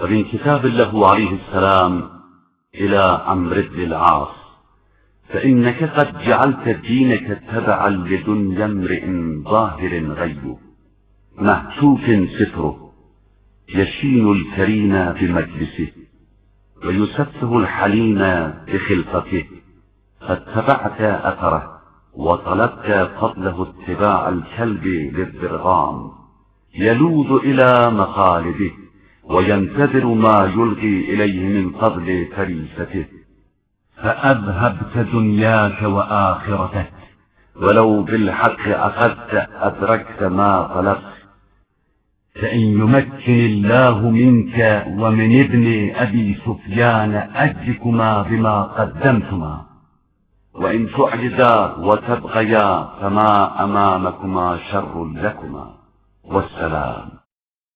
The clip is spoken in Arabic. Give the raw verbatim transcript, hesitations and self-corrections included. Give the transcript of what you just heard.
ومن كتاب له عليه السلام إلى عمرو بن العاص: فإنك قد جعلت دينك تبعا لدنيا امرئ ظاهر غيه مهتوك ستره، يشين الكريم بمجلسه ويسفه الحليم بخلقته، فاتبعت أثره وطلبت فضله اتباع الكلب للضرغام، يلوذ إلى مخالبه وينتظر ما يلغي إليه من فضل فريسته، فأذهبت دنياك وآخرتك، ولو بالحق أخذت أدركت ما طلبت. فإن يمكن الله منك ومن ابن أبي سفيان أجلكما بما قدمتما، وإن تعجزا وتبغيا فما أمامكما شر لكما، والسلام.